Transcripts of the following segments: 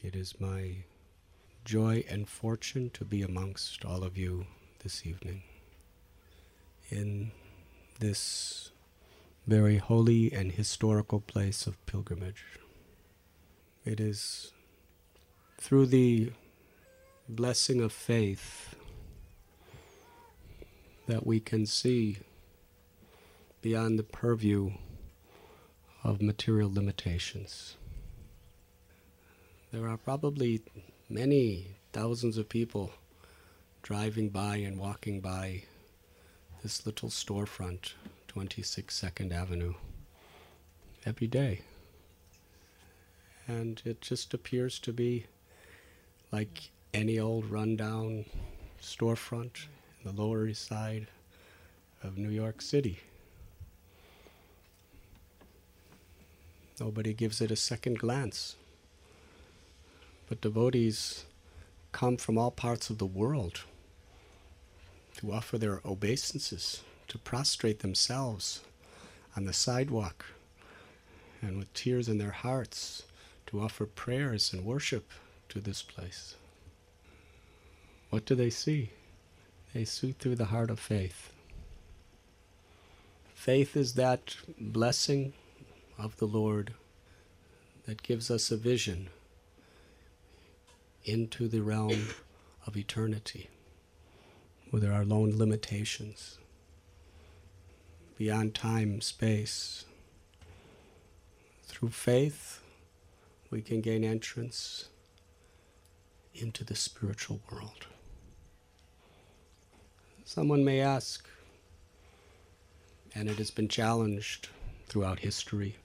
It is my joy and fortune to be amongst all of you this evening in this very holy and historical place of pilgrimage. It is through the blessing of faith that we can see beyond the purview of material limitations. There are probably many thousands of people driving by and walking by this little storefront, 26 2nd Avenue, every day. And it just appears to be like any old rundown storefront in the Lower East Side of New York City. Nobody gives it a second glance. But devotees come from all parts of the world to offer their obeisances, to prostrate themselves on the sidewalk, and with tears in their hearts to offer prayers and worship to this place. What do they see? They see through the heart of faith. Faith is that blessing of the Lord that gives us a vision into the realm of eternity, where there are lone limitations, beyond time, space. Through faith, we can gain entrance into the spiritual world. Someone may ask, and it has been challenged throughout history,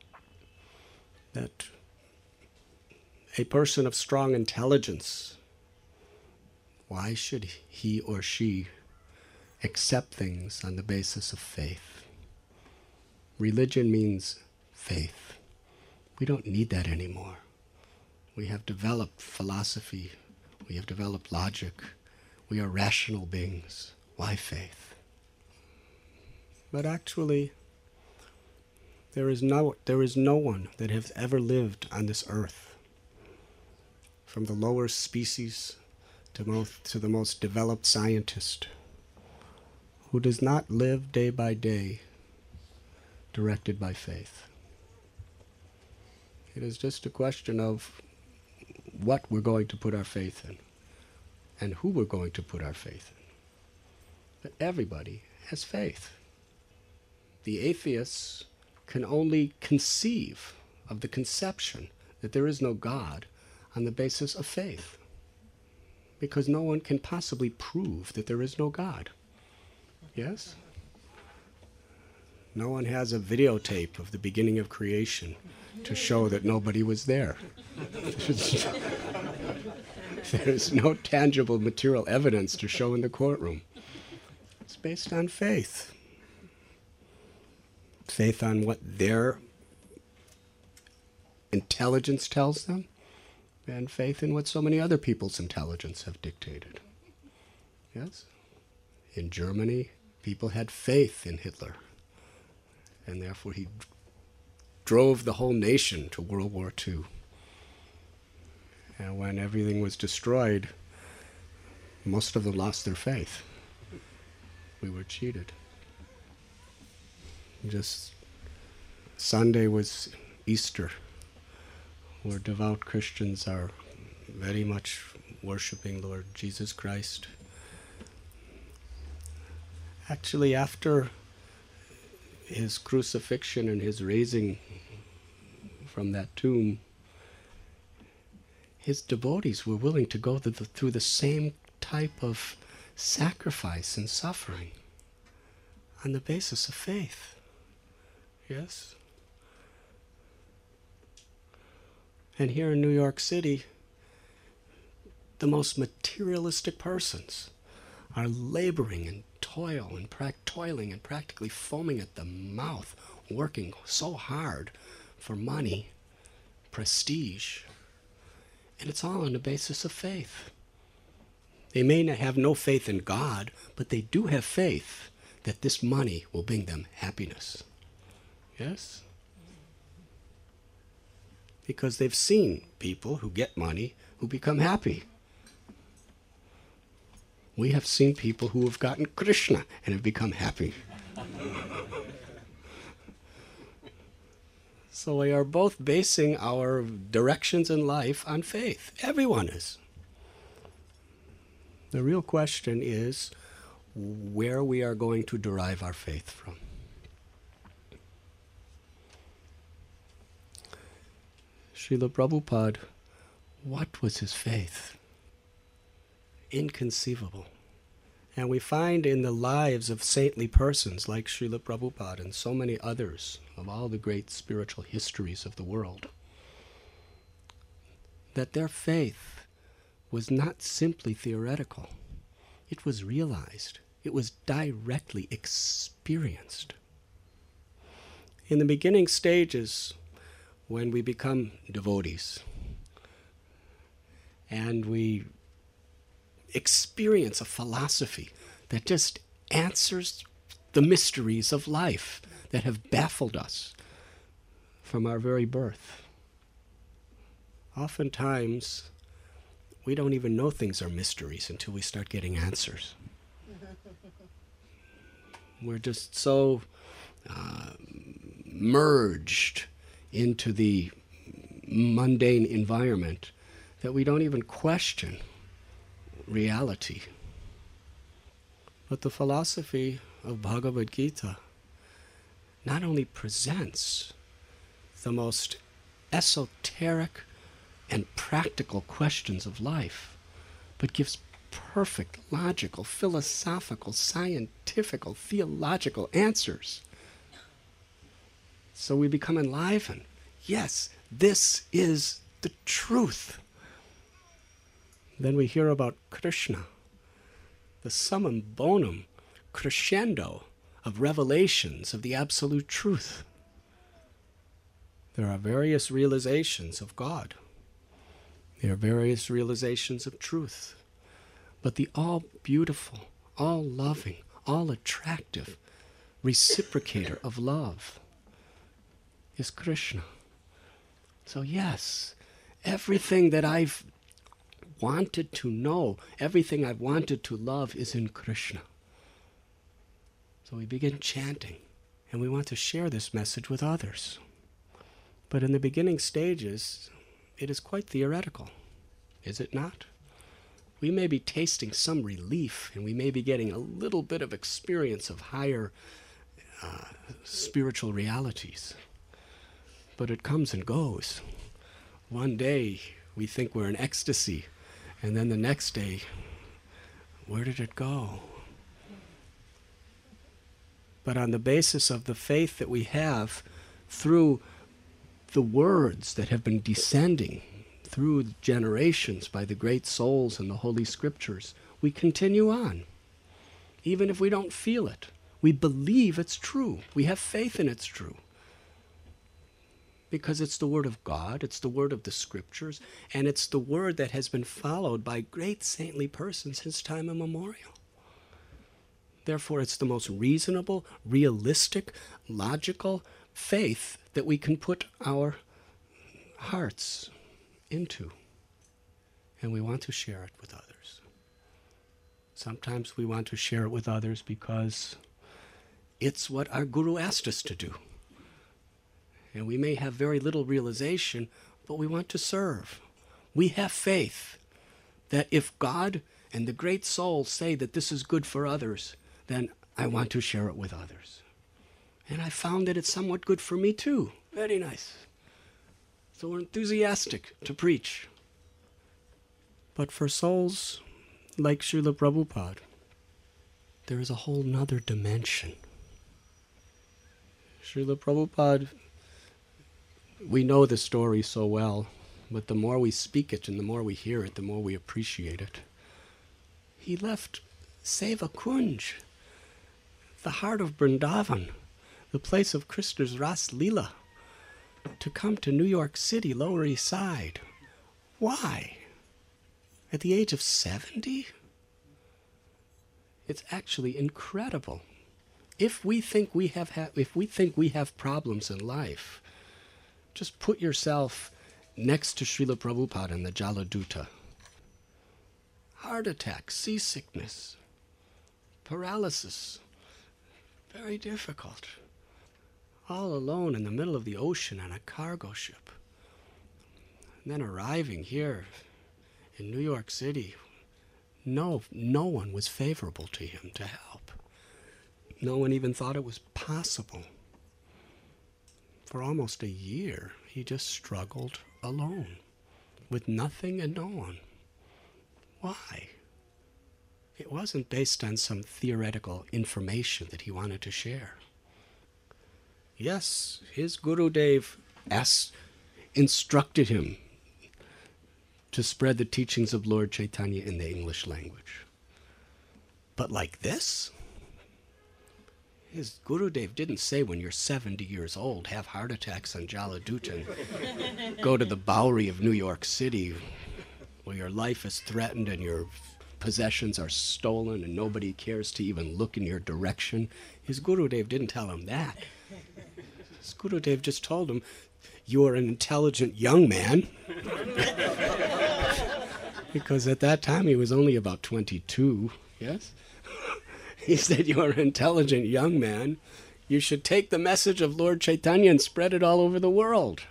that a person of strong intelligence, why should he or she accept things on the basis of faith? Religion means faith. We don't need that anymore. We have developed philosophy. We have developed logic. We are rational beings. Why faith? But actually, there is no one that has ever lived on this earth, from the lower species to the most developed scientist, who does not live day by day directed by faith. It is just a question of what we're going to put our faith in and who we're going to put our faith in. But everybody has faith. The atheists can only conceive of the conception that there is no God on the basis of faith, because no one can possibly prove that there is no God. Yes? No one has a videotape of the beginning of creation to show that nobody was there. There's no tangible material evidence to show in the courtroom. It's based on faith. Faith on what their intelligence tells them, and faith in what so many other people's intelligence have dictated. Yes? In Germany, people had faith in Hitler, and therefore he drove the whole nation to World War II. And when everything was destroyed, most of them lost their faith. We were cheated. Just Sunday was Easter, where devout Christians are very much worshiping Lord Jesus Christ. Actually, after his crucifixion and his raising from that tomb, his devotees were willing to go through the same type of sacrifice and suffering on the basis of faith. Yes? And here in New York City, the most materialistic persons are laboring and toiling and practically foaming at the mouth, working so hard for money, prestige, and it's all on the basis of faith. They may have no faith in God, but they do have faith that this money will bring them happiness. Yes? because they've seen people who get money who become happy. We have seen people who have gotten Krishna and have become happy. So we are both basing our directions in life on faith. Everyone is. The real question is where we are going to derive our faith from. Srila Prabhupada, what was his faith? Inconceivable. And we find in the lives of saintly persons like Srila Prabhupada and so many others of all the great spiritual histories of the world, that their faith was not simply theoretical. It was realized. It was directly experienced. In the beginning stages, when we become devotees and we experience a philosophy that just answers the mysteries of life that have baffled us from our very birth. Oftentimes, we don't even know things are mysteries until we start getting answers. We're just so merged into the mundane environment that we don't even question reality. But the philosophy of Bhagavad Gita not only presents the most esoteric and practical questions of life, but gives perfect, logical, philosophical, scientific, theological answers. So we become enlivened. Yes, this is the truth. Then we hear about Krishna, the summum bonum crescendo of revelations of the absolute truth. There are various realizations of God. There are various realizations of truth. But the all-beautiful, all-loving, all-attractive reciprocator of love is Krishna. So yes, everything that I've wanted to know, everything I've wanted to love is in Krishna. So we begin chanting, and we want to share this message with others. But in the beginning stages, it is quite theoretical, is it not? We may be tasting some relief, and we may be getting a little bit of experience of higher spiritual realities. But it comes and goes. One day, we think we're in ecstasy, and then the next day, where did it go? But on the basis of the faith that we have through the words that have been descending through generations by the great souls and the Holy Scriptures, we continue on. Even if we don't feel it, we believe it's true. We have faith in it's true. Because it's the Word of God, it's the Word of the Scriptures, and it's the Word that has been followed by great saintly persons since time immemorial. Therefore, it's the most reasonable, realistic, logical faith that we can put our hearts into. And we want to share it with others. Sometimes we want to share it with others because it's what our Guru asked us to do. And we may have very little realization, but we want to serve. We have faith that if God and the great souls say that this is good for others, then I want to share it with others. And I found that it's somewhat good for me too. Very nice. So we're enthusiastic to preach. But for souls like Srila Prabhupada, there is a whole nother dimension. Srila Prabhupada, we know the story so well, but the more we speak it and the more we hear it, the more we appreciate it. He left Seva Kunj, the heart of Vrindavan, the place of Krishna's Ras Leela, to come to New York City, Lower East Side. Why? At the age of 70? It's actually incredible. If we think we have problems in life, just put yourself next to Srila Prabhupada in the Jaladuta. Heart attack, seasickness, paralysis, very difficult. All alone in the middle of the ocean on a cargo ship. And then arriving here in New York City, no one was favorable to him to help. No one even thought it was possible. For almost a year, he just struggled alone, with nothing and no one. Why? It wasn't based on some theoretical information that he wanted to share. Yes, his Gurudev instructed him to spread the teachings of Lord Chaitanya in the English language. But like this? His Gurudev didn't say when you're 70 years old, have heart attacks on Jaladuta and go to the Bowery of New York City where your life is threatened and your possessions are stolen and nobody cares to even look in your direction. His Gurudev didn't tell him that. His Gurudev just told him, you are an intelligent young man. Because at that time he was only about 22, yes? He said, you are an intelligent young man. You should take the message of Lord Chaitanya and spread it all over the world.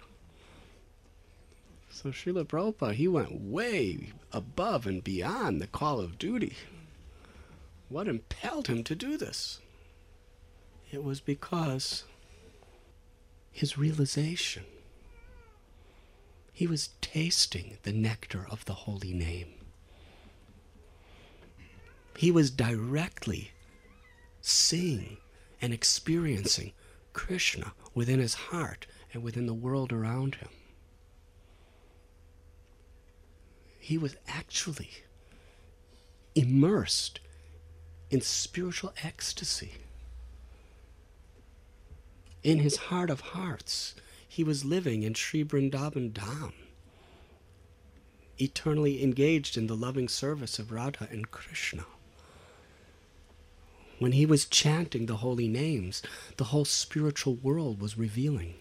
So Srila Prabhupada, he went way above and beyond the call of duty. What impelled him to do this? It was because his realization. He was tasting the nectar of the holy name. He was directly seeing and experiencing Krishna within his heart and within the world around him. He was actually immersed in spiritual ecstasy. In his heart of hearts, he was living in Sri Vrindavan Dham, eternally engaged in the loving service of Radha and Krishna. When he was chanting the holy names, the whole spiritual world was revealing.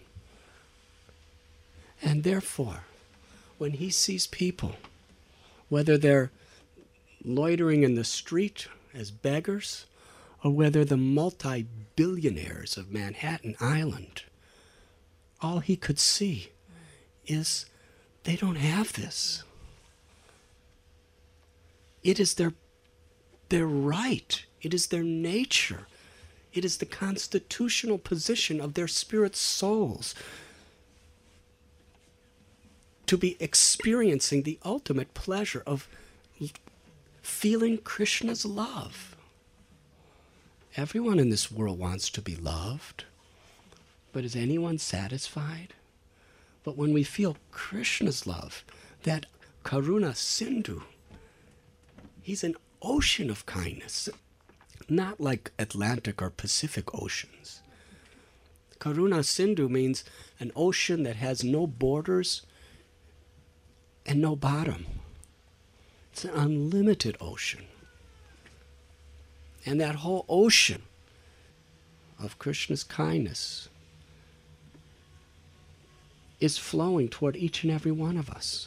And therefore, when he sees people, whether they're loitering in the street as beggars, or whether the multi-billionaires of Manhattan Island, all he could see is they don't have this. It is their right. It is their nature. It is the constitutional position of their spirit souls to be experiencing the ultimate pleasure of feeling Krishna's love. Everyone in this world wants to be loved, but is anyone satisfied? But when we feel Krishna's love, that Karuna Sindhu, he's an ocean of kindness, not like Atlantic or Pacific oceans. Karuna Sindhu means an ocean that has no borders and no bottom. It's an unlimited ocean. And that whole ocean of Krishna's kindness is flowing toward each and every one of us.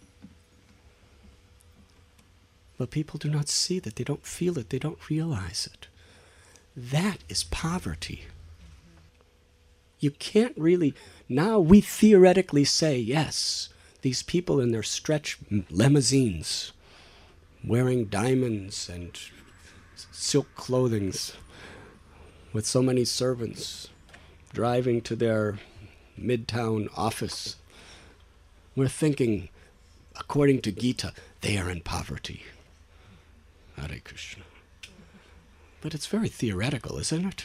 But people do not see that, they don't feel it, they don't realize it. That is poverty. You can't really, now we theoretically say, yes, these people in their stretch limousines, wearing diamonds and silk clothings, with so many servants, driving to their midtown office. We're thinking, according to Gita, they are in poverty. Hare Krishna. But it's very theoretical, isn't it?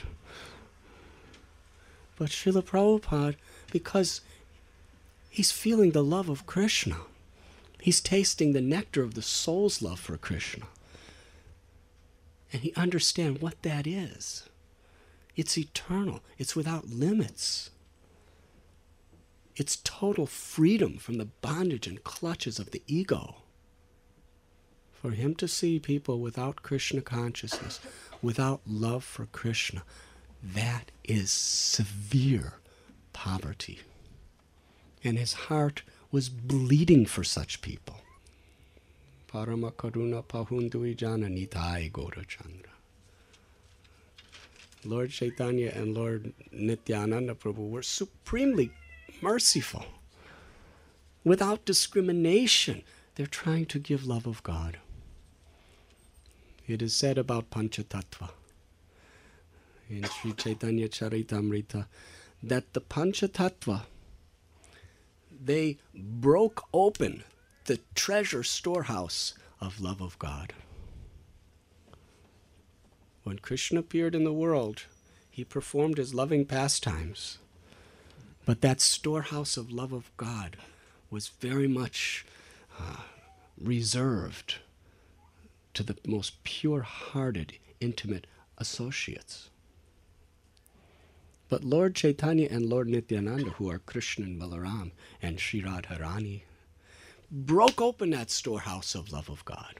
But Srila Prabhupada, because he's feeling the love of Krishna, he's tasting the nectar of the soul's love for Krishna, and he understands what that is. It's eternal. It's without limits. It's total freedom from the bondage and clutches of the ego. For him to see people without Krishna consciousness, without love for Krishna, that is severe poverty. And his heart was bleeding for such people. Parama Karuna Pahundui Jana Nitai Gaurachandra. Lord Chaitanya and Lord Nityananda Prabhu were supremely merciful. Without discrimination, they're trying to give love of God. It is said about Panchatattva in Sri Chaitanya Charitamrita that the Panchatattva, they broke open the treasure storehouse of love of God. When Krishna appeared in the world, he performed his loving pastimes. But that storehouse of love of God was very much reserved to the most pure-hearted, intimate associates. But Lord Chaitanya and Lord Nityananda, who are Krishna and Balaram and Sri Radharani, broke open that storehouse of love of God.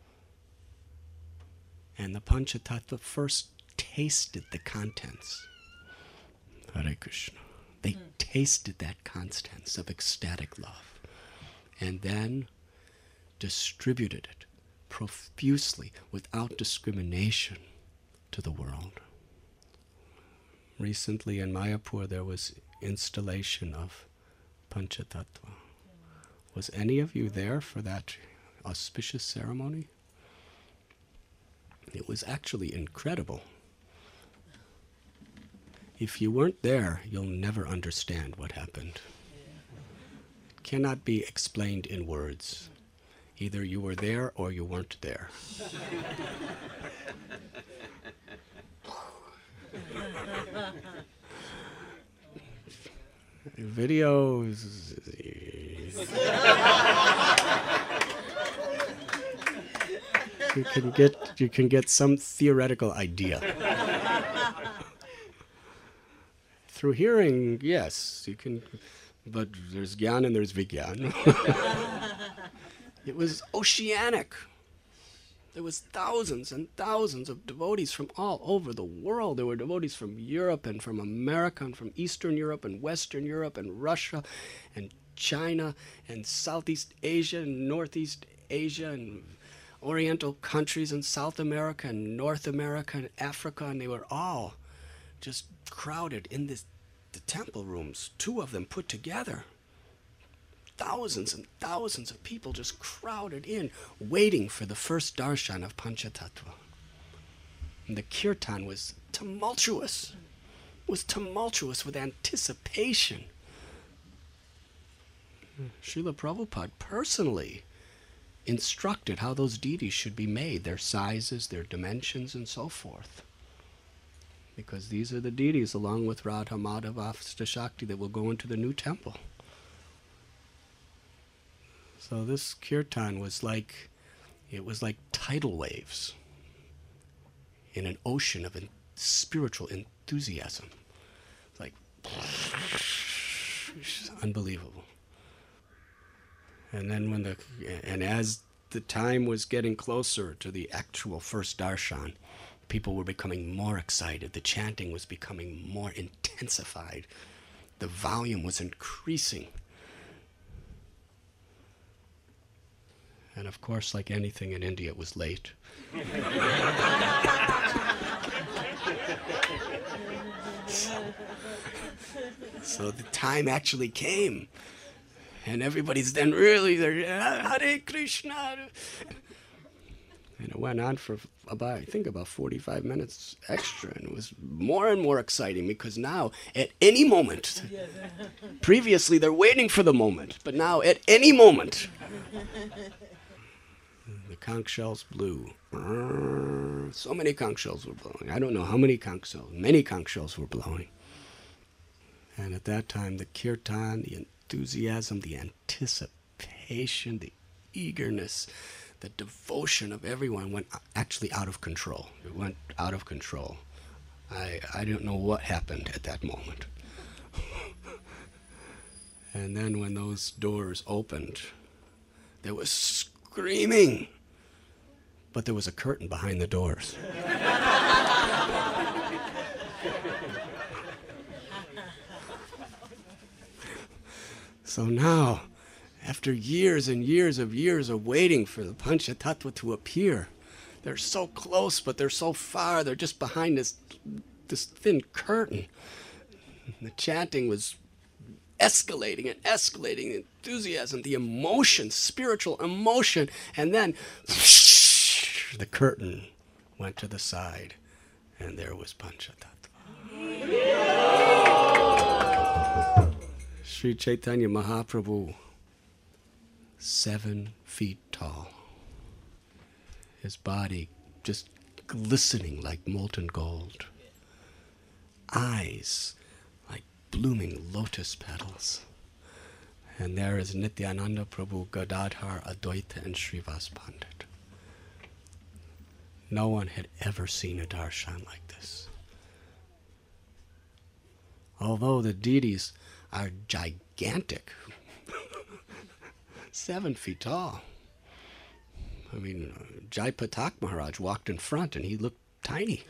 And the Panchatattva first tasted the contents. Hare Krishna. They tasted that contents of ecstatic love. And then distributed it profusely, without discrimination, to the world. Recently in Mayapur there was installation of Panchatattva. Was any of you there for that auspicious ceremony? It was actually incredible. If you weren't there, you'll never understand what happened. It cannot be explained in words. Either you were there or you weren't there. Videos. You can get some theoretical idea. Through hearing, yes, you can, but there's Gyan and there's Vigyan. It was oceanic. There was thousands and thousands of devotees from all over the world. There were devotees from Europe and from America and from Eastern Europe and Western Europe and Russia and China and Southeast Asia and Northeast Asia and Oriental countries and South America and North America and Africa, and they were all just crowded in the temple rooms, 2 of them put together. Thousands and thousands of people just crowded in, waiting for the first darshan of Panchatattva. And the kirtan was tumultuous. It was tumultuous with anticipation. Srila Prabhupada personally instructed how those deities should be made, their sizes, their dimensions, and so forth. Because these are the deities, along with Radha, Madhava, Ashtakshakti, that will go into the new temple. So this kirtan was like tidal waves in an ocean of spiritual enthusiasm. Like, unbelievable. And then as the time was getting closer to the actual first darshan, people were becoming more excited. The chanting was becoming more intensified. The volume was increasing. And of course, like anything in India, it was late. So the time actually came. And everybody's then really there, Hare Krishna. And it went on for about 45 minutes extra. And it was more and more exciting because now, at any moment, previously they're waiting for the moment, but now at any moment, the conch shells blew. So many conch shells were blowing. I don't know how many conch shells. Many conch shells were blowing. And at that time, the kirtan, the enthusiasm, the anticipation, the eagerness, the devotion of everyone went actually out of control. It went out of control. I don't know what happened at that moment. And then when those doors opened, there was screaming. But there was a curtain behind the doors. So now After years and years of waiting for the Panchatattva to appear, they're so close, but they're so far. They're just behind this thin curtain. And the chanting was escalating and escalating, the enthusiasm, the emotion, spiritual emotion. And then the curtain went to the side, and there was Panchatattva. Sri Chaitanya Mahaprabhu, 7 feet tall. His body just glistening like molten gold. Eyes like blooming lotus petals. And there is Nityananda Prabhu, Gadadhar, Advaita, and Srivas Pandit. No one had ever seen a darshan like this. Although the deities are gigantic, 7 feet tall. I mean, Jai Patak Maharaj walked in front and he looked tiny.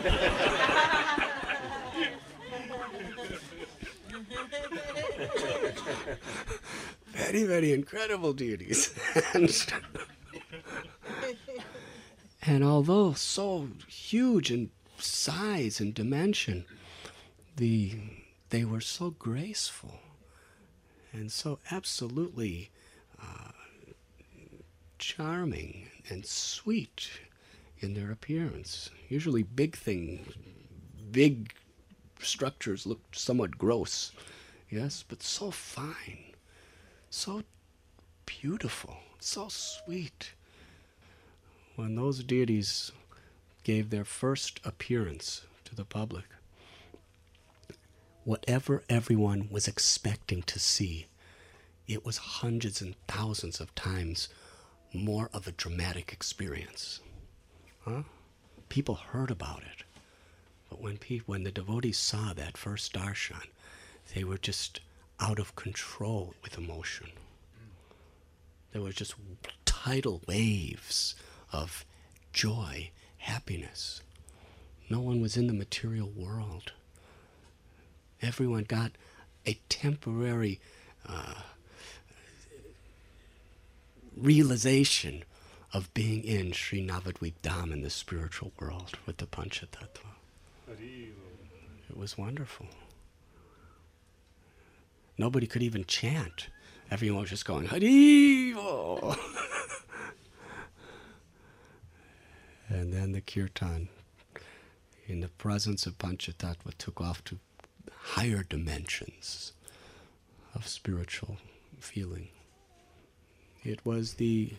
Very, very incredible deities. And although so huge in size and dimension, they were so graceful and so absolutely charming and sweet in their appearance. Usually big structures look somewhat gross, yes, but so fine, so beautiful, so sweet. When those deities gave their first appearance to the public, whatever everyone was expecting to see, it was hundreds and thousands of times more of a dramatic experience. People heard about it, but when the devotees saw that first darshan, they were just out of control with emotion. There were just tidal waves of joy, happiness. No one was in the material world. Everyone got a temporary realization of being in Sri Navadvip Dham in the spiritual world with the Panchatattva. It was wonderful. Nobody could even chant. Everyone was just going, Haribo! And then the kirtan, in the presence of Panchatattva, took off to higher dimensions of spiritual feeling. It was the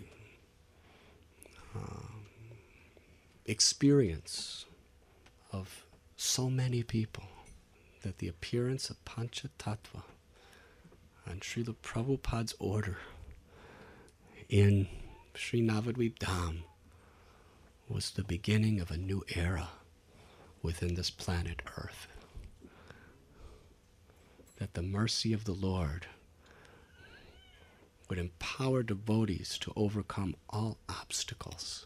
experience of so many people that the appearance of Panchatattva and Srila Prabhupada's order in Sri Navadvip Dham was the beginning of a new era within this planet Earth. That the mercy of the Lord would empower devotees to overcome all obstacles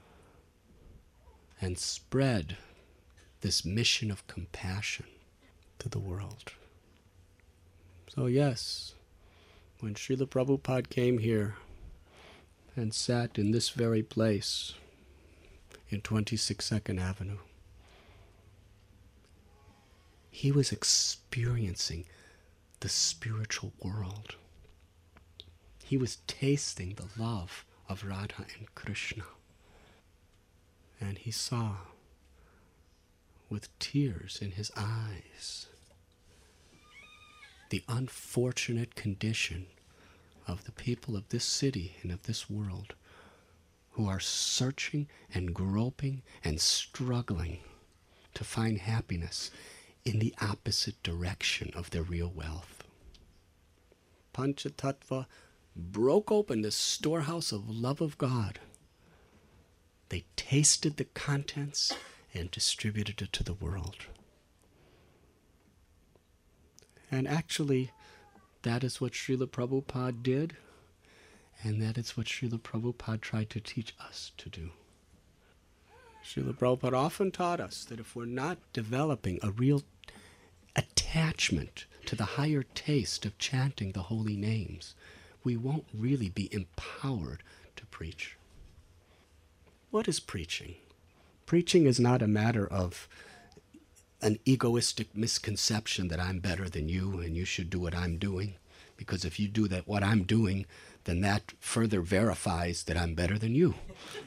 and spread this mission of compassion to the world. So yes, when Srila Prabhupada came here and sat in this very place in 26 Second Avenue, he was experiencing the spiritual world. He was tasting the love of Radha and Krishna. And he saw, with tears in his eyes, the unfortunate condition of the people of this city and of this world who are searching and groping and struggling to find happiness in the opposite direction of their real wealth. Panchatattva broke open the storehouse of love of God. They tasted the contents and distributed it to the world. And actually, that is what Srila Prabhupada did, and that is what Srila Prabhupada tried to teach us to do. Srila Prabhupada often taught us that if we're not developing a real attachment to the higher taste of chanting the holy names, we won't really be empowered to preach. What is preaching? Preaching is not a matter of an egoistic misconception that I'm better than you and you should do what I'm doing. Because if you do that, what I'm doing, then that further verifies that I'm better than you.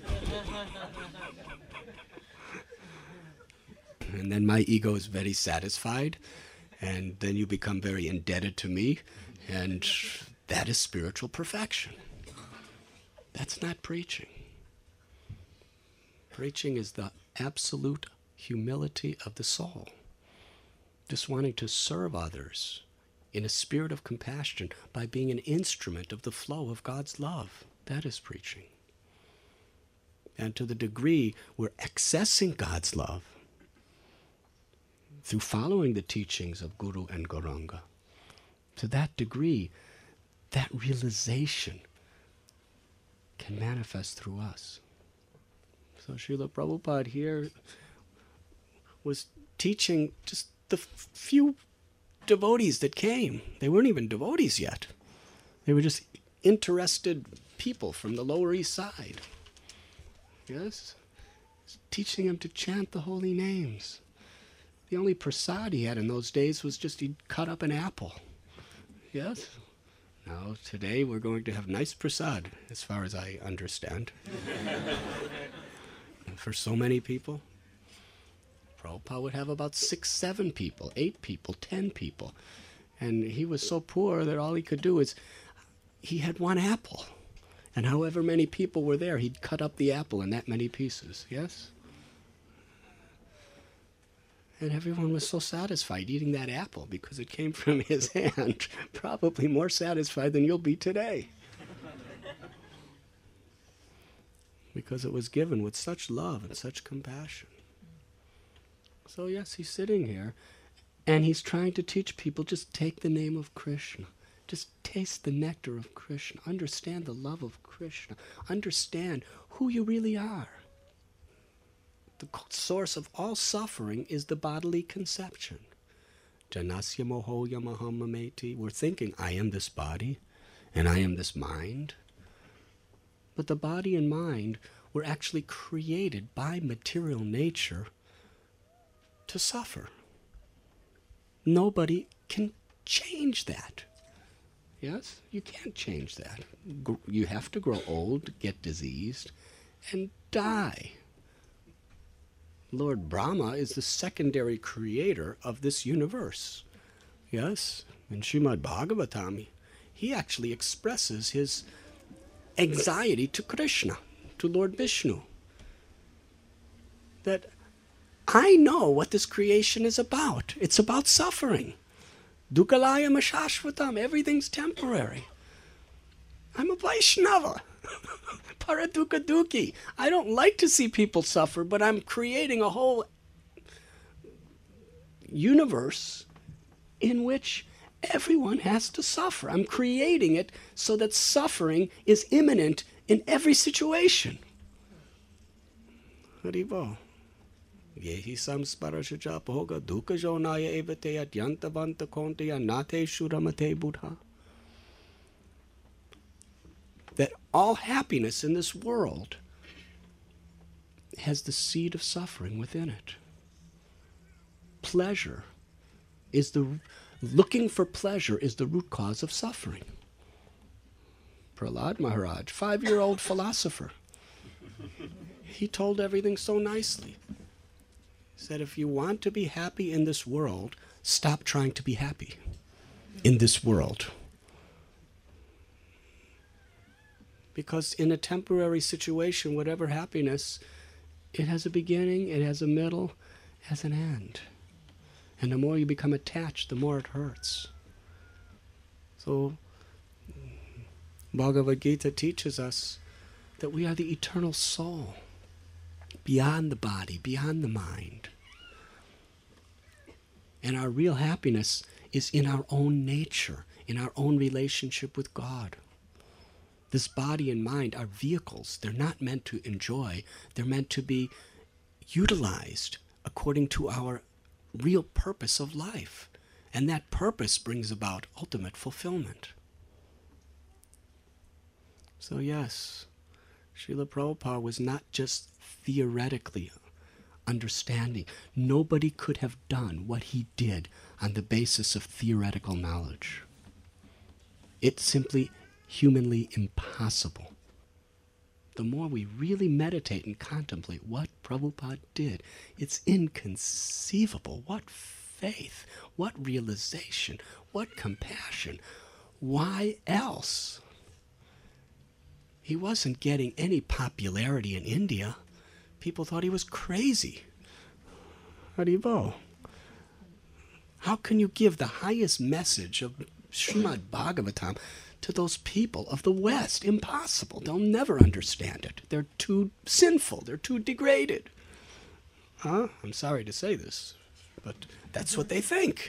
And then my ego is very satisfied, and then you become very indebted to me, and that is spiritual perfection. That's not preaching. Preaching is the absolute humility of the soul, just wanting to serve others in a spirit of compassion by being an instrument of the flow of God's love. That is preaching. And to the degree we're accessing God's love through following the teachings of Guru and Gauranga, to that degree, that realization can manifest through us. So Srila Prabhupada here was teaching just the few devotees that came. They weren't even devotees yet. They were just interested people from the Lower East Side. Yes? Teaching them to chant the holy names. The only prasad he had in those days was just he'd cut up an apple. Yes? Now, today we're going to have nice prasad, as far as I understand. For so many people, Prabhupada would have about 6, 7 people, 8 people, 10 people. And he was so poor that all he could do is, he had one apple. And however many people were there, he'd cut up the apple in that many pieces. Yes? And everyone was so satisfied eating that apple because it came from his hand. Probably more satisfied than you'll be today. Because it was given with such love and such compassion. So yes, he's sitting here and he's trying to teach people, just take the name of Krishna. Just taste the nectar of Krishna. Understand the love of Krishna. Understand who you really are. The source of all suffering is the bodily conception. Janasya mohoya mahamameti. We're thinking, I am this body and I am this mind. But the body and mind were actually created by material nature to suffer. Nobody can change that. Yes? You can't change that. You have to grow old, get diseased, and die. Lord Brahma is the secondary creator of this universe. Yes? In Srimad Bhagavatam, he actually expresses his anxiety to Krishna, to Lord Vishnu. That I know what this creation is about. It's about suffering. Dukkhalayam ashashvatam. Everything's temporary. I'm a Vaishnava. Paradukha dukhi. I don't like to see people suffer, but I'm creating a whole universe in which everyone has to suffer. I'm creating it so that suffering is imminent in every situation. Haribo. Yehi samsparashaja bhoga dukkha jonaya evate adyantavanta konteya nate shuramate buddha. That all happiness in this world has the seed of suffering within it. Pleasure is looking for pleasure is the root cause of suffering. Prahlad Maharaj, 5-year-old philosopher, he told everything so nicely. He said, if you want to be happy in this world, stop trying to be happy in this world. Because in a temporary situation, whatever happiness, it has a beginning, it has a middle, it has an end. And the more you become attached, the more it hurts. So, Bhagavad Gita teaches us that we are the eternal soul, beyond the body, beyond the mind. And our real happiness is in our own nature, in our own relationship with God. This body and mind are vehicles. They're not meant to enjoy. They're meant to be utilized according to our real purpose of life. And that purpose brings about ultimate fulfillment. So yes, Srila Prabhupada was not just theoretically understanding. Nobody could have done what he did on the basis of theoretical knowledge. It's simply humanly impossible. The more we really meditate and contemplate what Prabhupada did, it's inconceivable. What faith, what realization, what compassion. Why else? He wasn't getting any popularity in India. People thought he was crazy. Haribo. How can you give the highest message of Srimad Bhagavatam to those people of the West? Impossible. They'll never understand it. They're too sinful. They're too degraded. I'm sorry to say this, but that's what they think.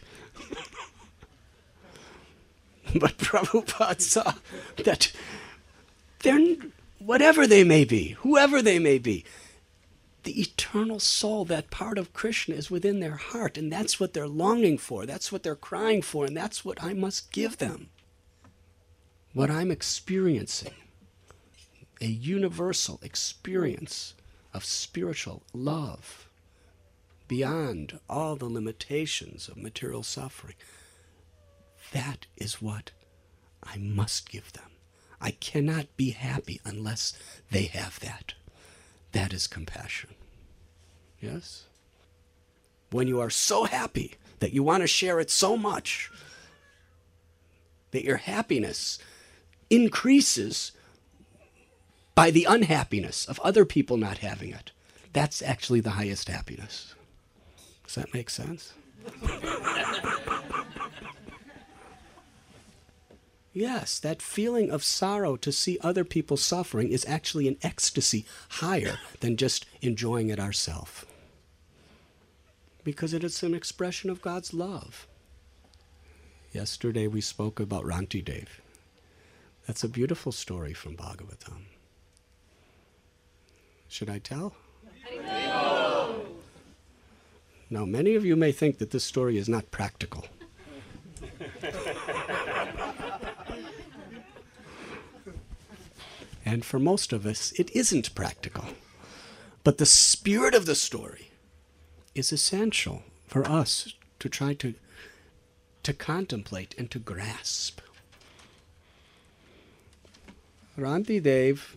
But Prabhupada saw that they're, whatever they may be, whoever they may be, the eternal soul, that part of Krishna, is within their heart, and that's what they're longing for, that's what they're crying for, and that's what I must give them. What I'm experiencing, a universal experience of spiritual love beyond all the limitations of material suffering, that is what I must give them. I cannot be happy unless they have that. That is compassion. Yes? When you are so happy that you want to share it so much that your happiness increases by the unhappiness of other people not having it, that's actually the highest happiness. Does that make sense? Yes, that feeling of sorrow to see other people suffering is actually an ecstasy higher than just enjoying it ourselves. Because it is an expression of God's love. Yesterday we spoke about Ranti Dev. That's a beautiful story from Bhagavatam. Should I tell? No. Now, many of you may think that this story is not practical. And for most of us, it isn't practical. But the spirit of the story is essential for us to try to contemplate and to grasp. Ranti Dev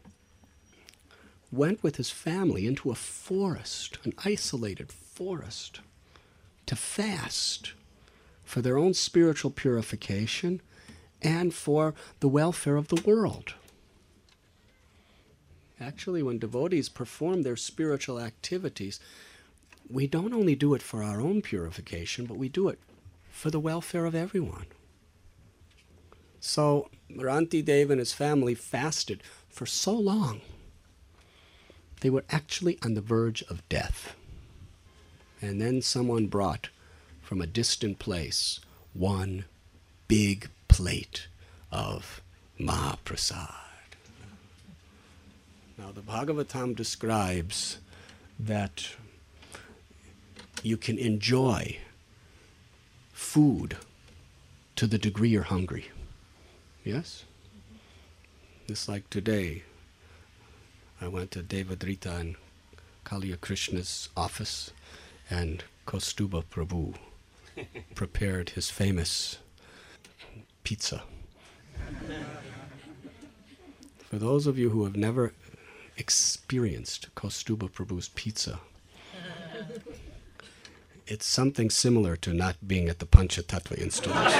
went with his family into a forest, an isolated forest, to fast for their own spiritual purification and for the welfare of the world. Actually, when devotees perform their spiritual activities, we don't only do it for our own purification, but we do it for the welfare of everyone. So Ranti Dev and his family fasted for so long, they were actually on the verge of death. And then someone brought from a distant place one big plate of Mahaprasad. Now, the Bhagavatam describes that you can enjoy food to the degree you're hungry. Yes? Just like today, I went to Devadrita and Kaliya Krishna's office, and Kaustuba Prabhu prepared his famous pizza. For those of you who have never experienced Kaustuba Prabhu's pizza, it's something similar to not being at the Panchatattva installation.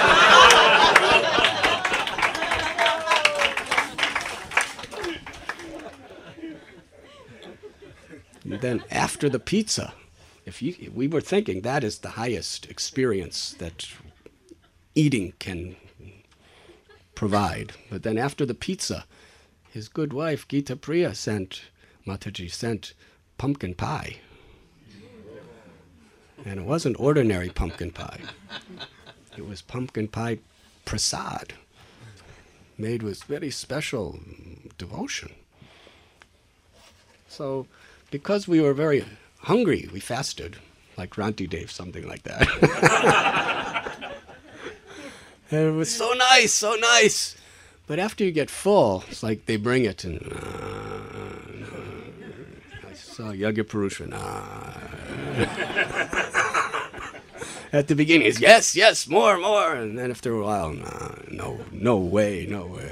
And then after the pizza, we were thinking that is the highest experience that eating can provide. But then after the pizza, his good wife, Gita Priya, Mataji sent pumpkin pie. And it wasn't ordinary pumpkin pie. It was pumpkin pie prasad, made with very special devotion. So, because we were very hungry, we fasted, like Ranti Dev, something like that. And it was so nice, so nice. But after you get full, it's like they bring it and I saw Yagya Purusha. At the beginning, it's yes, more, and then after a while, no way.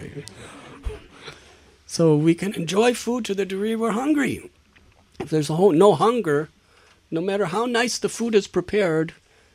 So we can enjoy food to the degree we're hungry. If there's no hunger, no matter how nice the food is prepared,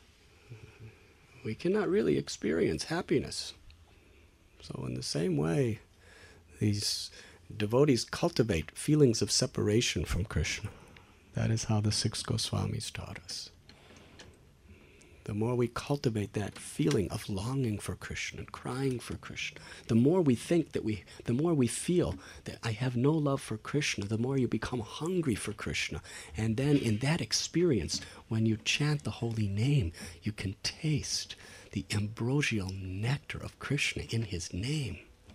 we cannot really experience happiness. So in the same way, these devotees cultivate feelings of separation from Krishna. That is how the six Goswamis taught us. The more we cultivate that feeling of longing for Krishna and crying for Krishna, the more we feel that I have no love for Krishna, the more you become hungry for Krishna. And then in that experience, when you chant the holy name, you can taste the ambrosial nectar of Krishna in his name.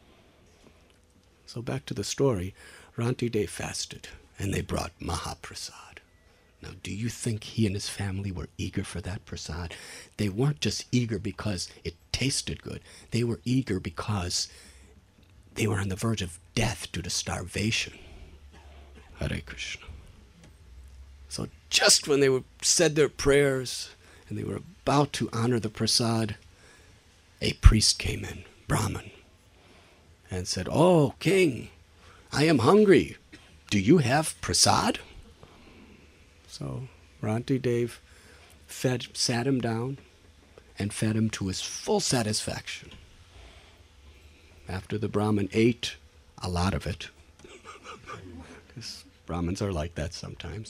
So back to the story, Rantidev fasted and they brought Mahaprasad. Now, do you think he and his family were eager for that prasad? They weren't just eager because it tasted good. They were eager because they were on the verge of death due to starvation. Hare Krishna. So just when they said their prayers and they were about to honor the prasad, a priest came in, Brahman, and said, "Oh, king, I am hungry. Do you have prasad?" So Rantidev sat him down and fed him to his full satisfaction. After the Brahmin ate a lot of it, because Brahmins are like that sometimes,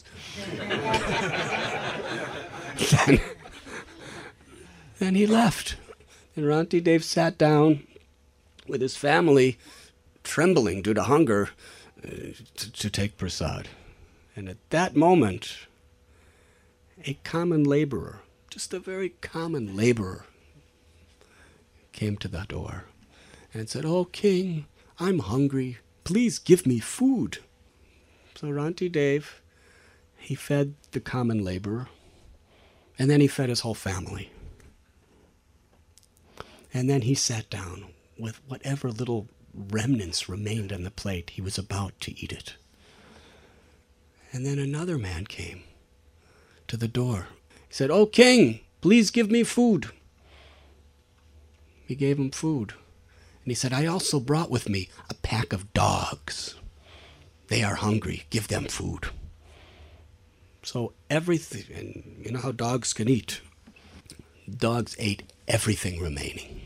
then he left. And Rantidev sat down with his family, trembling due to hunger, to take prasad. And at that moment, a common laborer, just a very common laborer, came to the door and said, "Oh, king, I'm hungry. Please give me food." So Rantidev, he fed the common laborer, and then he fed his whole family. And then he sat down with whatever little remnants remained on the plate. He was about to eat it. And then another man came to the door. He said, "Oh, king, please give me food." He gave him food. And he said, "I also brought with me a pack of dogs. They are hungry. Give them food." So everything, and you know how dogs can eat. Dogs ate everything remaining.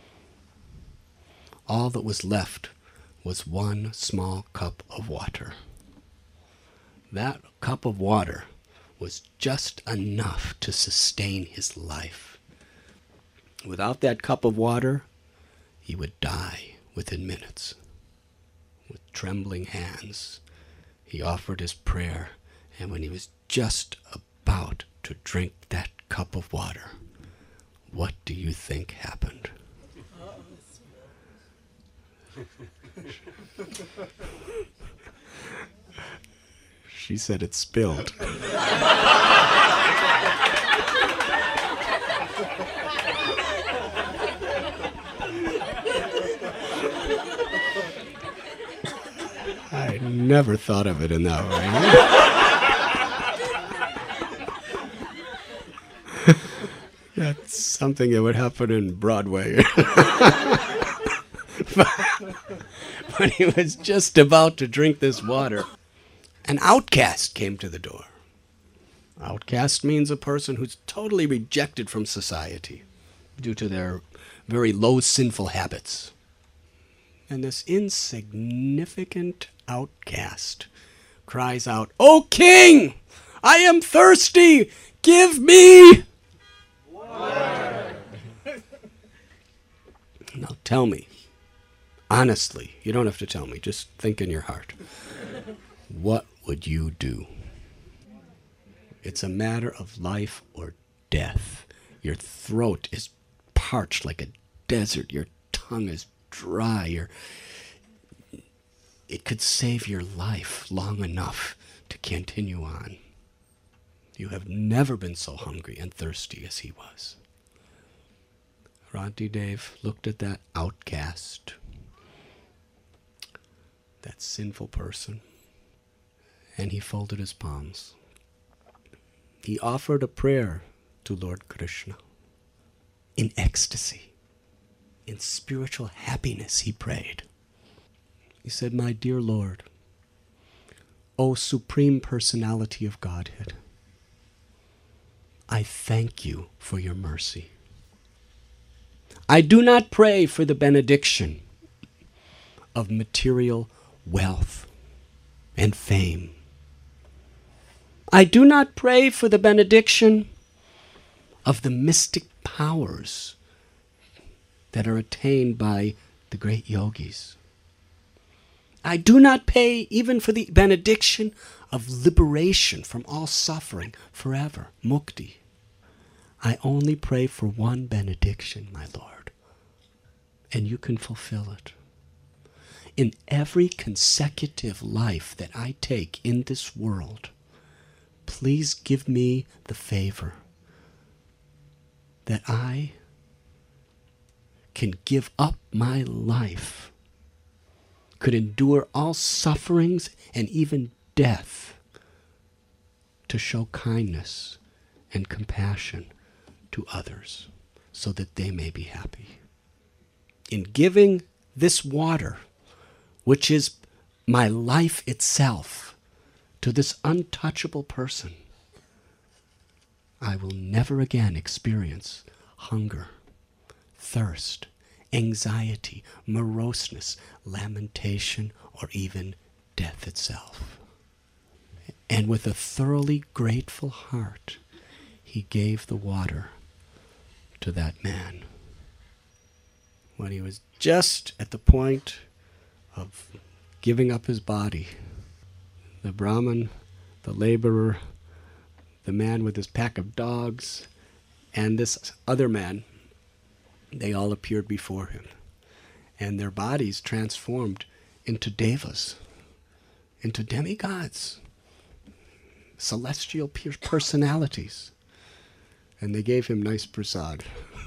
All that was left was one small cup of water. That cup of water was just enough to sustain his life. Without that cup of water, he would die within minutes. With trembling hands, he offered his prayer, and when he was just about to drink that cup of water, what do you think happened? She said it spilled. I never thought of it in that way. That's something that would happen in Broadway. When he was just about to drink this water, an outcast came to the door. Outcast means a person who's totally rejected from society due to their very low sinful habits. And this insignificant outcast cries out, "Oh, king, I am thirsty. Give me water." Now tell me, honestly, you don't have to tell me, just think in your heart. What would you do? It's a matter of life or death. Your throat is parched like a desert. Your tongue is dry. It could save your life long enough to continue on. You have never been so hungry and thirsty as he was. Rantidev looked at that outcast that sinful person. And he folded his palms. He offered a prayer to Lord Krishna. In ecstasy, in spiritual happiness, he prayed. He said, "My dear Lord, O Supreme Personality of Godhead, I thank you for your mercy. I do not pray for the benediction of material wealth and fame. I do not pray for the benediction of the mystic powers that are attained by the great yogis. I do not pray even for the benediction of liberation from all suffering forever, mukti. I only pray for one benediction, my Lord, and you can fulfill it. In every consecutive life that I take in this world, please give me the favor that I can give up my life, could endure all sufferings and even death to show kindness and compassion to others so that they may be happy. In giving this water, which is my life itself, to this untouchable person, I will never again experience hunger, thirst, anxiety, moroseness, lamentation, or even death itself." And with a thoroughly grateful heart, he gave the water to that man. When he was just at the point of giving up his body, the Brahmin, the laborer, the man with his pack of dogs, and this other man, they all appeared before him. And their bodies transformed into devas, into demigods, celestial personalities. And they gave him nice prasad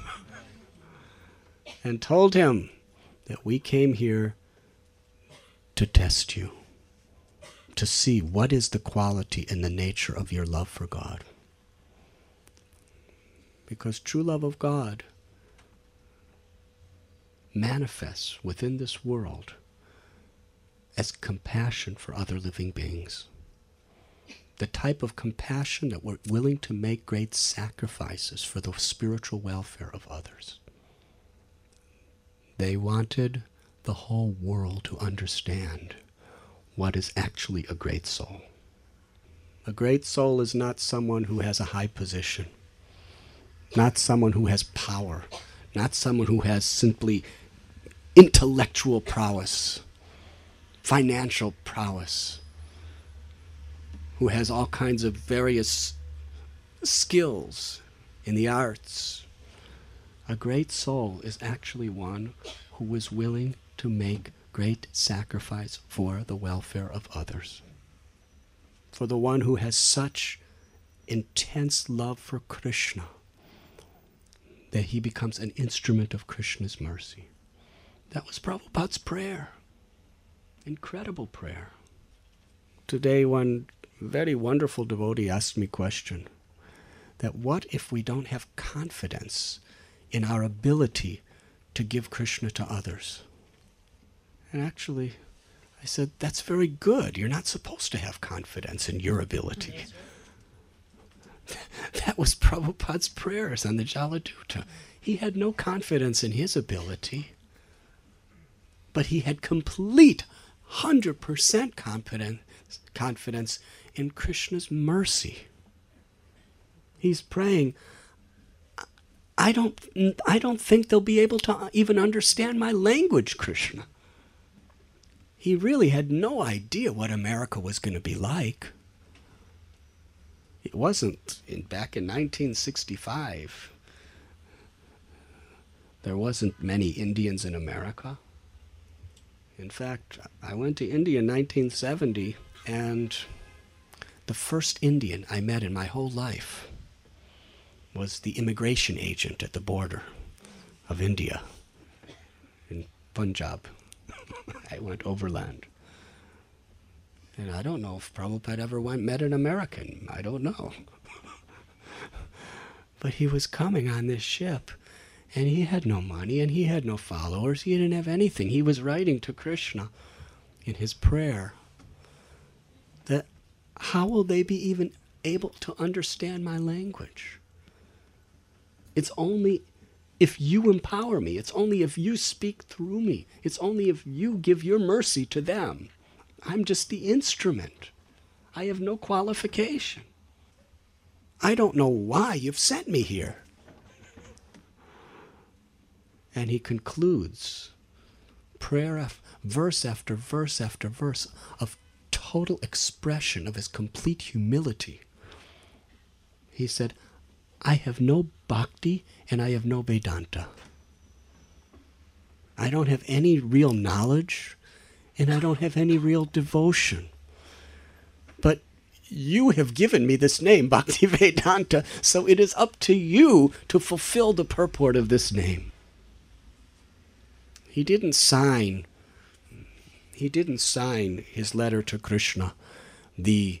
and told him that we came here to test you, to see what is the quality and the nature of your love for God. Because true love of God manifests within this world as compassion for other living beings. The type of compassion that we're willing to make great sacrifices for the spiritual welfare of others. They wanted the whole world to understand what is actually a great soul. A great soul is not someone who has a high position, not someone who has power, not someone who has simply intellectual prowess, financial prowess, who has all kinds of various skills in the arts. A great soul is actually one who is willing to make great sacrifice for the welfare of others. For the one who has such intense love for Krishna that he becomes an instrument of Krishna's mercy. That was Prabhupada's prayer. Incredible prayer. Today one very wonderful devotee asked me a question, that what if we don't have confidence in our ability to give Krishna to others? And actually, I said, that's very good. You're not supposed to have confidence in your ability. That was Prabhupada's prayers on the Jaladuta. He had no confidence in his ability, but he had complete 100% confidence in Krishna's mercy. He's praying, I don't think they'll be able to even understand my language, Krishna. He really had no idea what America was going to be like. It wasn't back in 1965. There wasn't many Indians in America. In fact, I went to India in 1970, and the first Indian I met in my whole life was the immigration agent at the border of India in Punjab. I went overland. And I don't know if Prabhupada ever met an American. I don't know. But he was coming on this ship, and he had no money, and he had no followers. He didn't have anything. He was writing to Krishna in his prayer that how will they be even able to understand my language? It's only if you empower me. It's only if you speak through me. It's only if you give your mercy to them. I'm just the instrument. I have no qualification. I don't know why you've sent me here. And he concludes prayer, verse after verse after verse of total expression of his complete humility. He said, I have no bhakti and I have no Vedanta. I don't have any real knowledge and I don't have any real devotion. But you have given me this name, Bhakti Vedanta, so it is up to you to fulfill the purport of this name. He didn't sign his letter to Krishna, the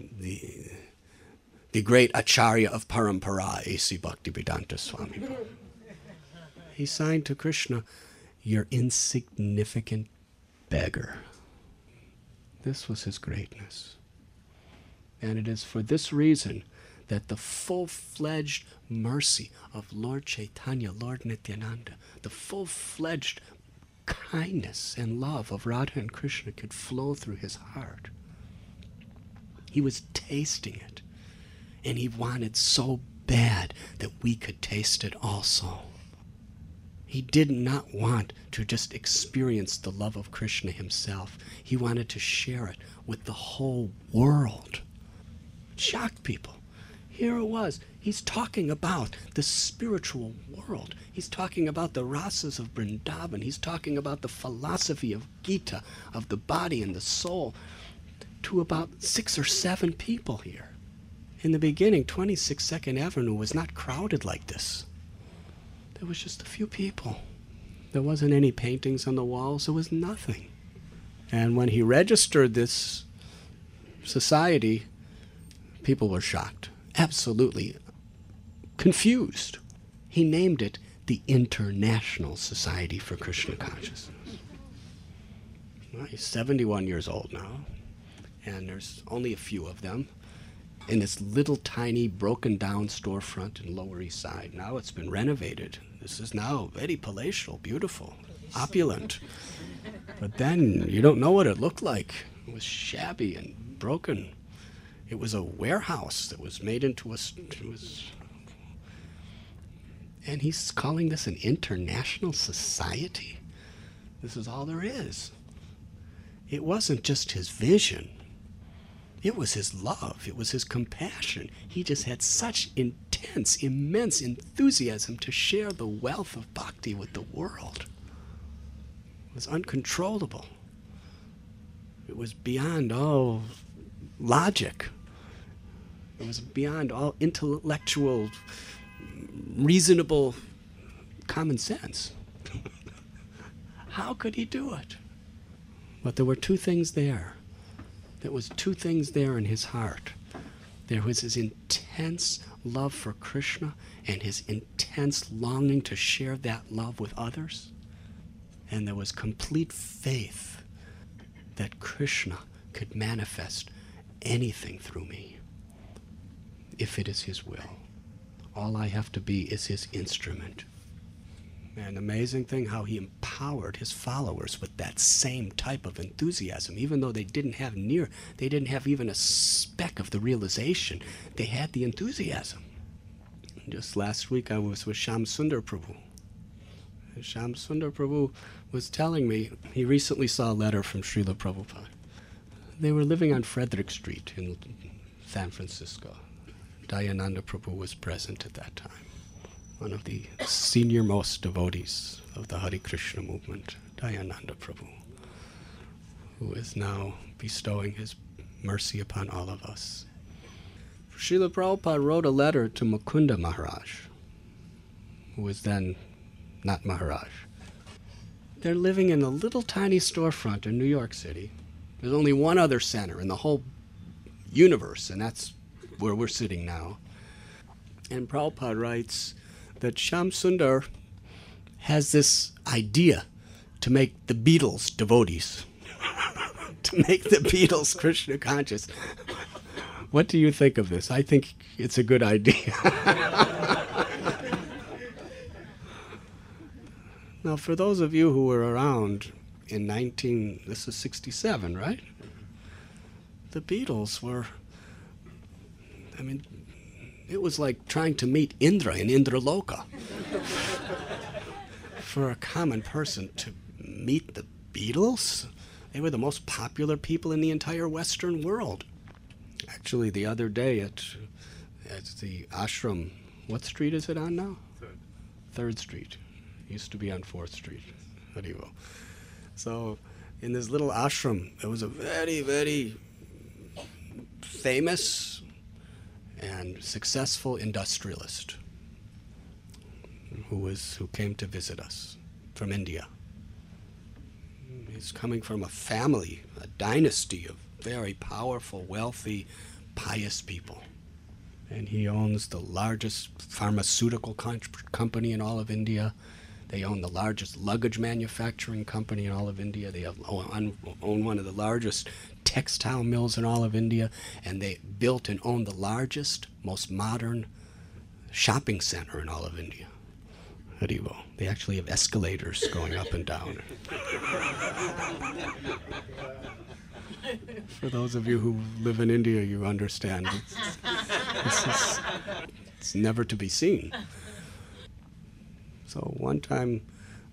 great Acharya of Parampara, A.C. Bhaktivedanta Swami. He signed to Krishna, your insignificant beggar. This was his greatness. And it is for this reason that the full-fledged mercy of Lord Chaitanya, Lord Nityananda, the full-fledged kindness and love of Radha and Krishna could flow through his heart. He was tasting it, and he wanted so bad that we could taste it also. He did not want to just experience the love of Krishna himself. He wanted to share it with the whole world. It shocked people. Here it was. He's talking about the spiritual world. He's talking about the rasas of Vrindavan. He's talking about the philosophy of Gita, of the body and the soul, to about 6 or 7 people here. In the beginning, 26 Second Avenue was not crowded like this. There was just a few people. There wasn't any paintings on the walls. There was nothing. And when he registered this society, people were shocked. Absolutely confused. He named it the International Society for Krishna Consciousness. Well, he's 71 years old now, and there's only a few of them in this little tiny broken down storefront in Lower East Side. Now it's been renovated. This is now very palatial, beautiful, opulent. But then you don't know what it looked like. It was shabby and broken. It was a warehouse that was made into and he's calling this an international society? This is all there is. It wasn't just his vision. It was his love. It was his compassion. He just had such intense, immense enthusiasm to share the wealth of bhakti with the world. It was uncontrollable. It was beyond all logic. It was beyond all intellectual, reasonable common sense. How could he do it? But there were two things there. There was two things there in his heart. There was his intense love for Krishna and his intense longing to share that love with others. And there was complete faith that Krishna could manifest anything through me if it is his will. All I have to be is his instrument. An amazing thing how he empowered his followers with that same type of enthusiasm, even though they didn't have even a speck of the realization. They had the enthusiasm. Just last week I was with Shyam Sundar Prabhu. And Shyam Sundar Prabhu was telling me, he recently saw a letter from Srila Prabhupada. They were living on Frederick Street in San Francisco. Dayananda Prabhu was present at that time. One of the senior-most devotees of the Hare Krishna movement, Dayananda Prabhu, who is now bestowing his mercy upon all of us. Srila Prabhupada wrote a letter to Mukunda Maharaj, who was then not Maharaj. They're living in a little tiny storefront in New York City, There's only one other center in the whole universe, and that's where we're sitting now. And Prabhupada writes that Shamsundar has this idea to make the Beatles devotees, to make the Beatles Krishna conscious. What do you think of this? I think it's a good idea. Now, for those of you who were around in 67, right? The Beatles were, I mean, it was like trying to meet Indra in Indraloka. For a common person to meet the Beatles, they were the most popular people in the entire Western world. Actually, the other day at the ashram, what street is it on now? Third Street. Used to be on 4th Street. Haribo. So in this little ashram, there was a very, very famous and successful industrialist who came to visit us from India. He's coming from a family, a dynasty of very powerful, wealthy, pious people. And he owns the largest pharmaceutical company in all of India. They own the largest luggage manufacturing company in all of India. They own one of the largest textile mills in all of India. And they built and own the largest, most modern shopping center in all of India. Haribo. They actually have escalators going up and down. For those of you who live in India, you understand. It's never to be seen. So one time,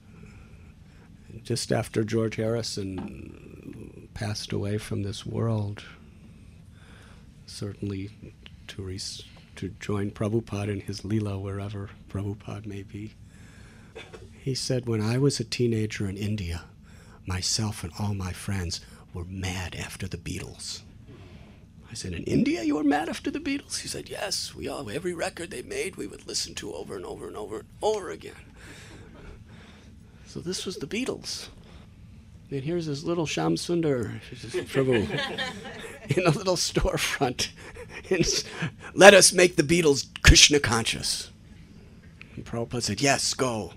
just after George Harrison passed away from this world, certainly to join Prabhupada in his Leela wherever Prabhupada may be, he said, when I was a teenager in India, myself and all my friends were mad after the Beatles. I said, in India you were mad after the Beatles? He said, yes, every record they made we would listen to over and over and over and over again. So this was the Beatles. And here's this little Shamsundar Prabhu in a little storefront. Let us make the Beatles Krishna conscious. And Prabhupada said, yes, go.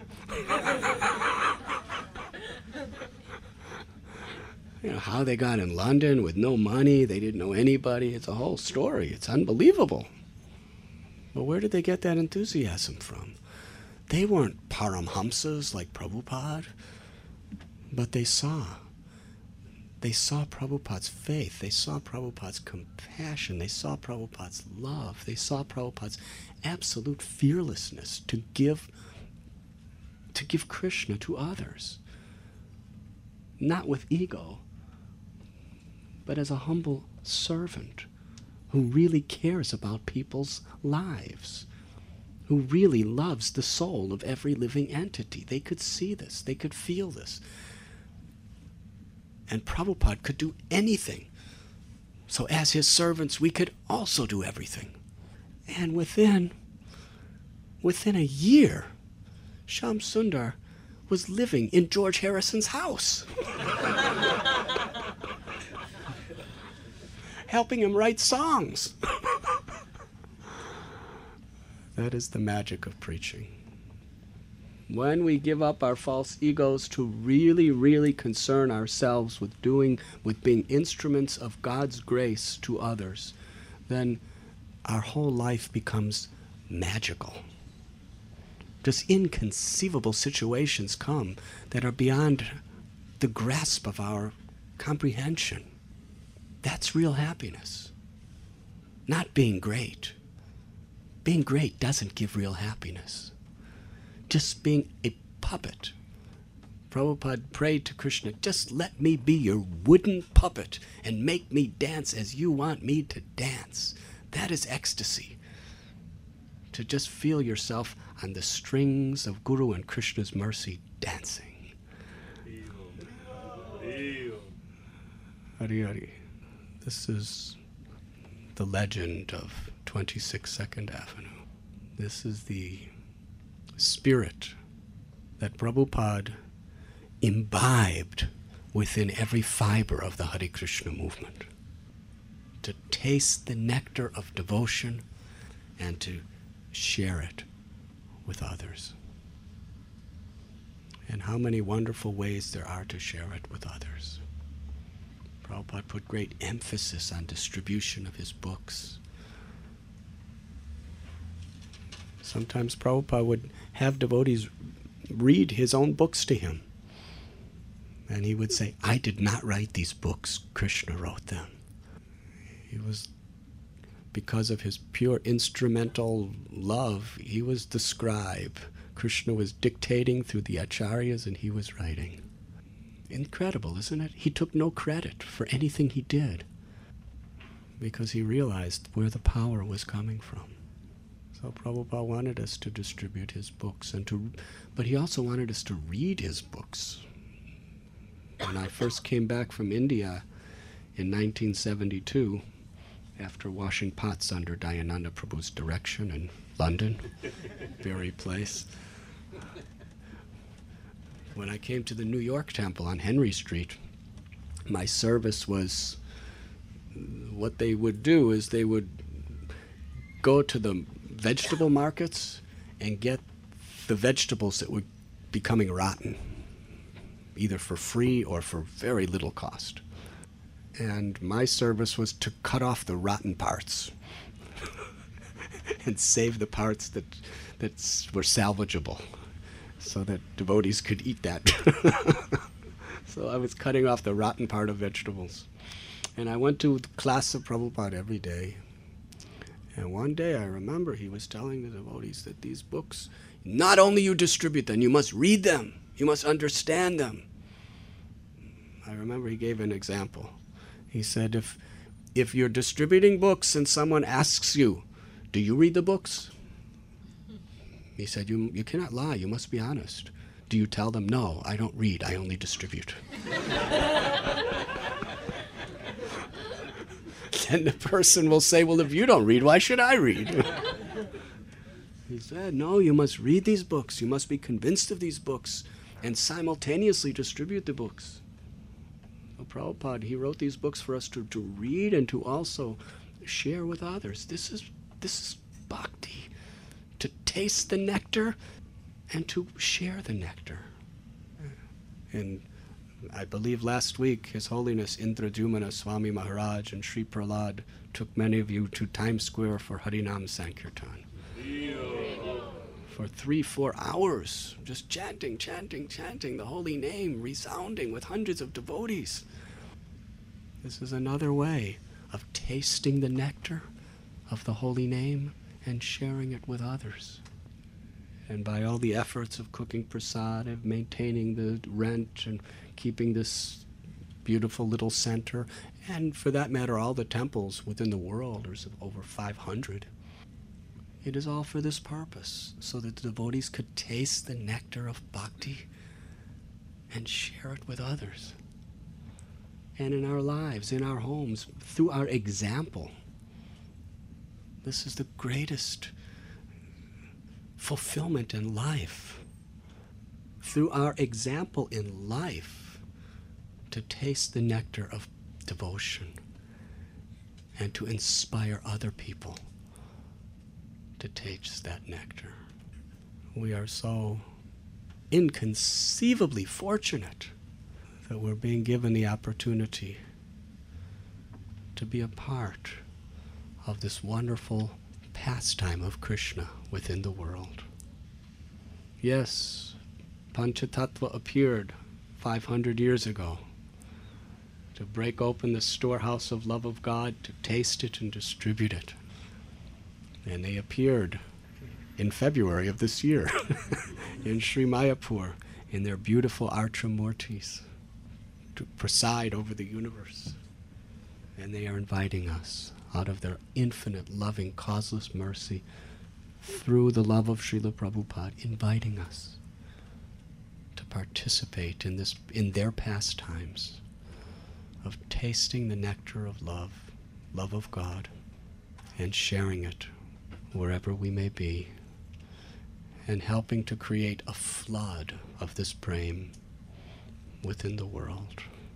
You know, how they got in London with no money, they didn't know anybody. It's a whole story. It's unbelievable. But where did they get that enthusiasm from? They weren't Paramhamsas like Prabhupada, but they saw Prabhupada's faith. They saw Prabhupada's compassion. They saw Prabhupada's love. They saw Prabhupada's absolute fearlessness to give Krishna to others. Not with ego, but as a humble servant who really cares about people's lives, who really loves the soul of every living entity. They could see this. They could feel this. And Prabhupada could do anything. So as his servants, we could also do everything. And within a year, Shamsundar was living in George Harrison's house, helping him write songs. That is the magic of preaching. When we give up our false egos to really, really concern ourselves with being instruments of God's grace to others, then our whole life becomes magical. Just inconceivable situations come that are beyond the grasp of our comprehension. That's real happiness. Not being great. Being great doesn't give real happiness. Just being a puppet. Prabhupada prayed to Krishna, just let me be your wooden puppet and make me dance as you want me to dance. That is ecstasy. To just feel yourself on the strings of Guru and Krishna's mercy dancing. Hari Hari. This is the legend of 26 Second Avenue. This is the spirit that Prabhupada imbibed within every fiber of the Hare Krishna movement. To taste the nectar of devotion and to share it with others. And how many wonderful ways there are to share it with others. Prabhupada put great emphasis on distribution of his books. Sometimes Prabhupada would have devotees read his own books to him. And he would say, I did not write these books, Krishna wrote them. He was, because of his pure instrumental love, he was the scribe. Krishna was dictating through the acharyas and he was writing. Incredible, isn't it? He took no credit for anything he did because he realized where the power was coming from. So Prabhupada wanted us to distribute his books, but he also wanted us to read his books. When I first came back from India in 1972, after washing pots under Dayananda Prabhu's direction in London, very place, when I came to the New York Temple on Henry Street, my service was, what they would do is they would go to the vegetable markets and get the vegetables that were becoming rotten, either for free or for very little cost. And my service was to cut off the rotten parts and save the parts that were salvageable so that devotees could eat that. So I was cutting off the rotten part of vegetables. And I went to the class of Prabhupada every day. And one day I remember he was telling the devotees that these books, not only you distribute them, you must read them, you must understand them. I remember he gave an example. He said, if you're distributing books and someone asks you, do you read the books? He said, you cannot lie, you must be honest. Do you tell them, no, I don't read, I only distribute? Then the person will say, well, if you don't read, why should I read? He said, no, you must read these books. You must be convinced of these books and simultaneously distribute the books. So Prabhupada, he wrote these books for us to read and to also share with others. This is bhakti, to taste the nectar and to share the nectar. And I believe last week, His Holiness Indradyumna Swami Maharaj and Sri Prahlad took many of you to Times Square for Harinam Sankirtan. For 3-4 hours, just chanting, the holy name, resounding with hundreds of devotees. This is another way of tasting the nectar of the holy name and sharing it with others. And by all the efforts of cooking prasad, of maintaining the rent and keeping this beautiful little center, and for that matter, all the temples within the world, there's over 500. It is all for this purpose, so that the devotees could taste the nectar of bhakti and share it with others. And in our lives, in our homes, through our example. This is the greatest fulfillment in life. Through our example in life, to taste the nectar of devotion and to inspire other people to taste that nectar. We are so inconceivably fortunate that we're being given the opportunity to be a part of this wonderful pastime of Krishna within the world. Yes, Panchatattva appeared 500 years ago to break open the storehouse of love of God, to taste it and distribute it. And they appeared in February of this year in Sri Mayapur in their beautiful Artramurtis to preside over the universe. And they are inviting us out of their infinite, loving, causeless mercy through the love of Srila Prabhupada, inviting us to participate in their pastimes of tasting the nectar of love of God, and sharing it wherever we may be, and helping to create a flood of this prema within the world.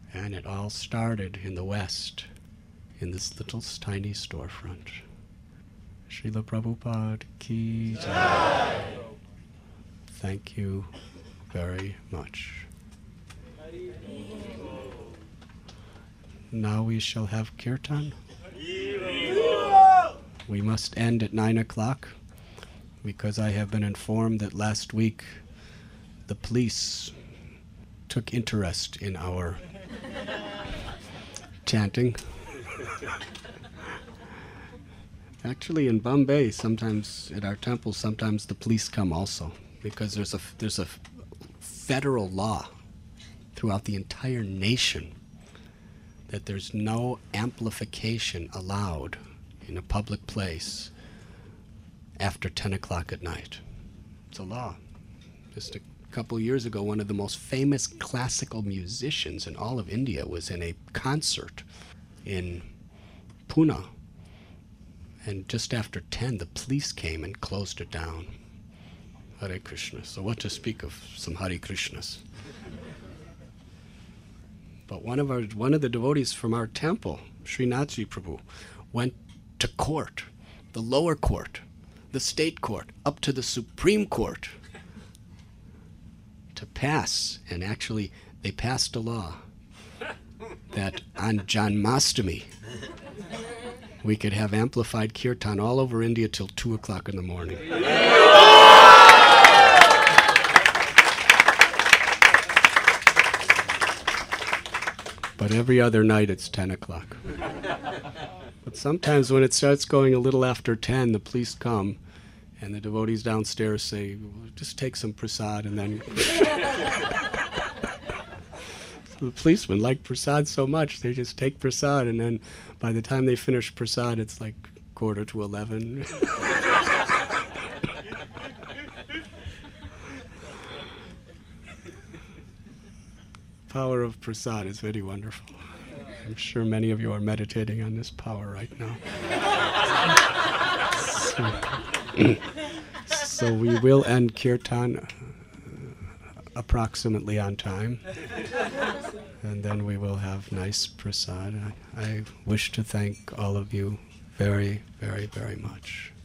And it all started in the West, in this little tiny storefront. Srila Prabhupada ki jai. Thank you very much. Now we shall have kirtan. We must end at 9 o'clock because I have been informed that last week the police took interest in our chanting. Actually, in Bombay, sometimes at our temple, sometimes the police come also, because there's a federal law throughout the entire nation that there's no amplification allowed in a public place after 10 o'clock at night. It's a law. Just a couple years ago, one of the most famous classical musicians in all of India was in a concert in Pune. And just after 10, the police came and closed it down. Hare Krishna. So what to speak of some Hare Krishnas? But one of the devotees from our temple, Srinathji Prabhu, went to court, the lower court, the state court, up to the Supreme Court to pass. And actually, they passed a law that on Janmashtami, we could have amplified kirtan all over India till 2 o'clock in the morning. But every other night it's 10 o'clock. But sometimes when it starts going a little after 10, the police come and the devotees downstairs say, well, just take some prasad and then... So the policemen like prasad so much, they just take prasad, and then by the time they finish prasad, it's like 11:15. Power of prasad is very wonderful. I'm sure many of you are meditating on this power right now. So we will end kirtan approximately on time, and then we will have nice prasad. I wish to thank all of you very, very, very much.